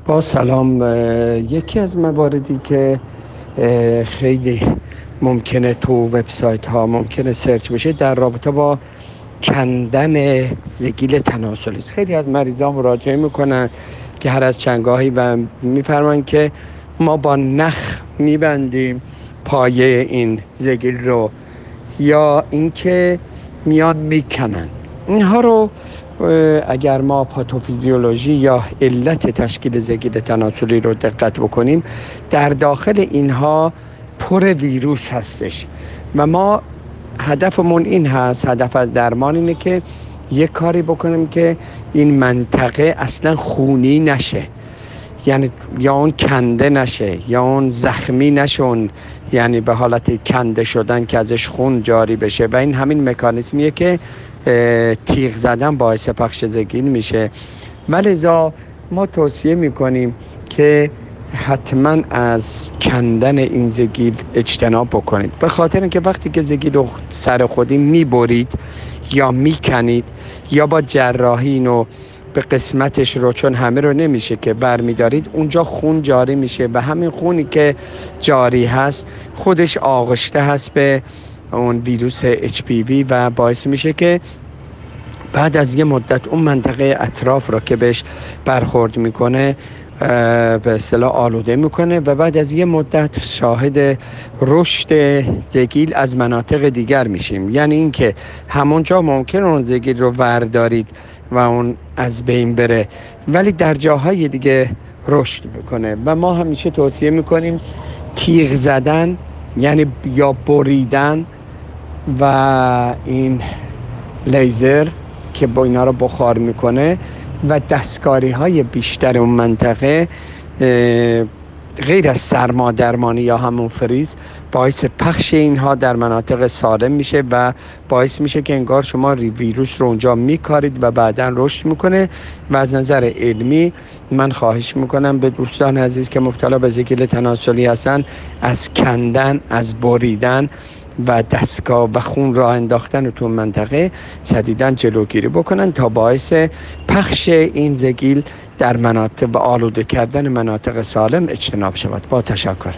با سلام. یکی از مواردی که خیلی ممکنه تو وبسایت ها ممکنه سرچ بشه در رابطه با کندن زگیل تناسلی است. خیلی از مریضان مراجعه میکنن که هر از چندگاهی و میفرمان که ما با نخ میبندیم پایه این زگیل رو، یا اینکه میان میکنن. اینها رو اگر ما پاتوفیزیولوژی یا علت تشکیل زگیل تناسلی رو دقت بکنیم، در داخل اینها پر ویروس هستش و ما هدفمون این هست، هدف از درمان اینه که یک کاری بکنیم که این منطقه اصلا خونی نشه، یعنی یا اون کنده نشه یا اون زخمی نشون، یعنی به حالت کنده شدن که ازش خون جاری بشه و این همین مکانیزمیه که تیغ زدن باعث پخش زگیل میشه. ولذا ما توصیه میکنیم که حتما از کندن این زگیل اجتناب بکنید، به خاطر اینکه وقتی که زگیل رو سر خودی میبرید یا میکنید یا با جراحی اینو به قسمتش رو، چون همه رو نمیشه که برمیدارید، اونجا خون جاری میشه و همین خونی که جاری هست خودش آغشته هست به اون ویروس HPV و باعث میشه که بعد از یه مدت اون منطقه اطراف رو که بهش برخورد میکنه به اصطلاح آلوده میکنه و بعد از یه مدت شاهد رشد زگیل از مناطق دیگر میشیم. یعنی اینکه همونجا ممکن اون زگیل رو وردارید و اون از بین بره، ولی در جاهای دیگه رشد میکنه و ما همیشه توصیه میکنیم تیغ زدن، یعنی یا بریدن و این لیزر که با اینا رو بخار میکنه و دستکاری های بیشتر اون منطقه غیر از سرما درمانی یا همون فریز باعث پخش اینها در مناطق سالم میشه و باعث میشه که انگار شما ویروس رو اونجا میکارید و بعداً رشد میکنه. و از نظر علمی من خواهش میکنم به دوستان عزیز که مبتلا به زگیل تناسلی هستن از کندن، از بریدن و دستگاه و خون راه انداختن تو منطقه شدیداً جلوگیری بکنن تا باعث پخش این زگیل در مناطق و آلوده کردن مناطق سالم اجتناب شود. با تشکر.